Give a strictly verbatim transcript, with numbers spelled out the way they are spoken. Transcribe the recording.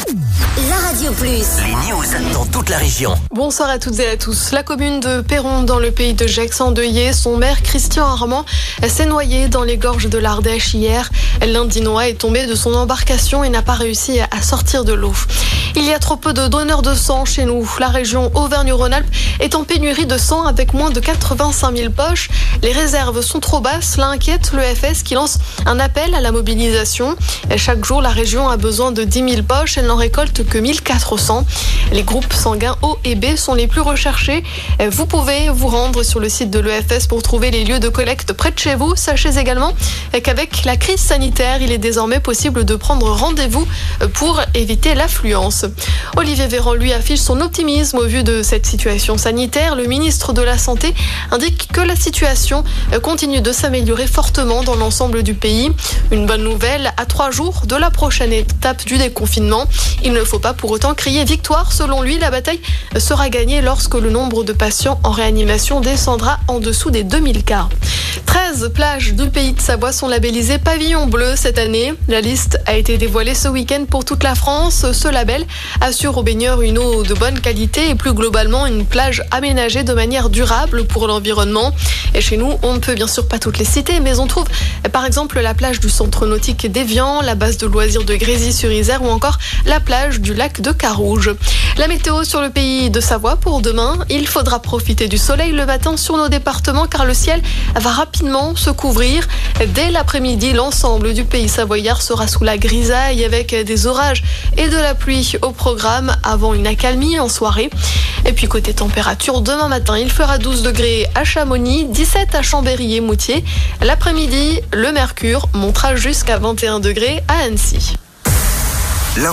La Radio Plus. Les news dans toute la région. Bonsoir à toutes et à tous. La commune de Perron, dans le pays de Gex, endeuillée, son maire Christian Armand s'est noyé dans les gorges de l'Ardèche hier. L'Indinois est tombé de son embarcation et n'a pas réussi à sortir de l'eau. Il y a trop peu de donneurs de sang chez nous. La région Auvergne-Rhône-Alpes est en pénurie de sang avec moins de quatre-vingt-cinq mille poches. Les réserves sont trop basses. Cela inquiète l'E F S qui lance un appel à la mobilisation. Chaque jour, la région a besoin de dix mille poches. Elle n'en récolte que mille quatre cents. Les groupes sanguins O et B sont les plus recherchés. Vous pouvez vous rendre sur le site de l'E F S pour trouver les lieux de collecte près de chez vous. Sachez également qu'avec la crise sanitaire, il est désormais possible de prendre rendez-vous pour éviter l'affluence. Olivier Véran, lui, affiche son optimisme au vu de cette situation sanitaire. Le ministre de la Santé indique que la situation continue de s'améliorer fortement dans l'ensemble du pays. Une bonne nouvelle à trois jours de la prochaine étape du déconfinement. Il ne faut pas pour autant crier victoire. Selon lui, la bataille sera gagnée lorsque le nombre de patients en réanimation descendra en dessous des deux mille cas. treize plages du pays de Savoie sont labellisées pavillon bleu cette année. La liste a été dévoilée ce week-end pour toute la France. Ce label assure aux baigneurs une eau de bonne qualité et plus globalement une plage aménagée de manière durable pour l'environnement. Et chez nous, on ne peut bien sûr pas toutes les citer, mais on trouve par exemple la plage du centre nautique d'Évian, la base de loisirs de Grésy-sur-Isère ou encore la plage du lac de Carouge. La météo sur le pays de Savoie pour demain, il faudra profiter du soleil le matin sur nos départements car le ciel va rapidement se couvrir. Dès l'après-midi, l'ensemble du pays savoyard sera sous la grisaille avec des orages et de la pluie au programme avant une accalmie en soirée. Et puis côté température, demain matin, il fera douze degrés à Chamonix, dix-sept à Chambéry et Moutier. L'après-midi, le mercure montera jusqu'à vingt et un degrés à Annecy.